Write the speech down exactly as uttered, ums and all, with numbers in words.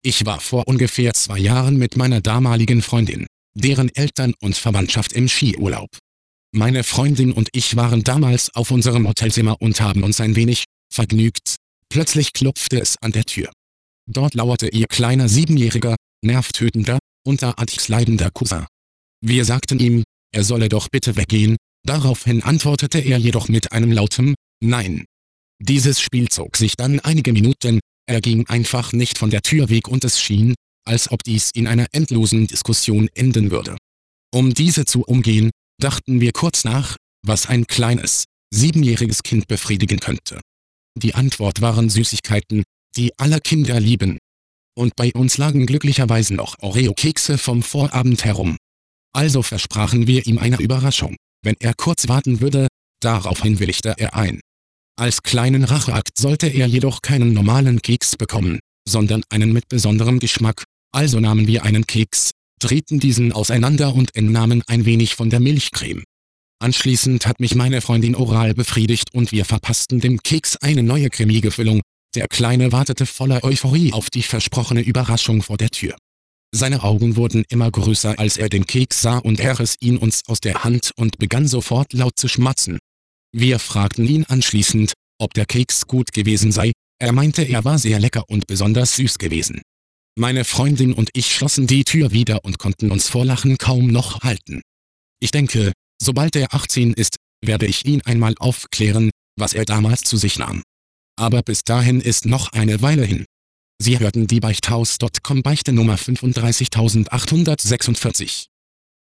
Ich war vor ungefähr zwei Jahren mit meiner damaligen Freundin, deren Eltern und Verwandtschaft im Skiurlaub. Meine Freundin und ich waren damals auf unserem Hotelzimmer und haben uns ein wenig vergnügt. Plötzlich klopfte es an der Tür. Dort lauerte ihr kleiner siebenjähriger, nervtötender, unterirdisch leidender Cousin. Wir sagten ihm, er solle doch bitte weggehen, daraufhin antwortete er jedoch mit einem lauten Nein. Dieses Spiel zog sich dann einige Minuten, er ging einfach nicht von der Tür weg und es schien, als ob dies in einer endlosen Diskussion enden würde. Um diese zu umgehen, dachten wir kurz nach, was ein kleines, siebenjähriges Kind befriedigen könnte. Die Antwort waren Süßigkeiten, die alle Kinder lieben. Und bei uns lagen glücklicherweise noch Oreo-Kekse vom Vorabend herum. Also versprachen wir ihm eine Überraschung, wenn er kurz warten würde, daraufhin willigte er ein. Als kleinen Racheakt sollte er jedoch keinen normalen Keks bekommen, sondern einen mit besonderem Geschmack, also nahmen wir einen Keks, drehten diesen auseinander und entnahmen ein wenig von der Milchcreme. Anschließend hat mich meine Freundin oral befriedigt und wir verpassten dem Keks eine neue cremige Füllung. Der Kleine wartete voller Euphorie auf die versprochene Überraschung vor der Tür. Seine Augen wurden immer größer, als er den Keks sah, und er riss ihn uns aus der Hand und begann sofort laut zu schmatzen. Wir fragten ihn anschließend, ob der Keks gut gewesen sei. Er meinte, er war sehr lecker und besonders süß gewesen. Meine Freundin und ich schlossen die Tür wieder und konnten uns vor Lachen kaum noch halten. Ich denke, sobald er achtzehn ist, werde ich ihn einmal aufklären, was er damals zu sich nahm. Aber bis dahin ist noch eine Weile hin. Sie hörten die Beichthaus Punkt com Beichte Nummer fünfunddreißigtausendachthundertsechsundvierzig.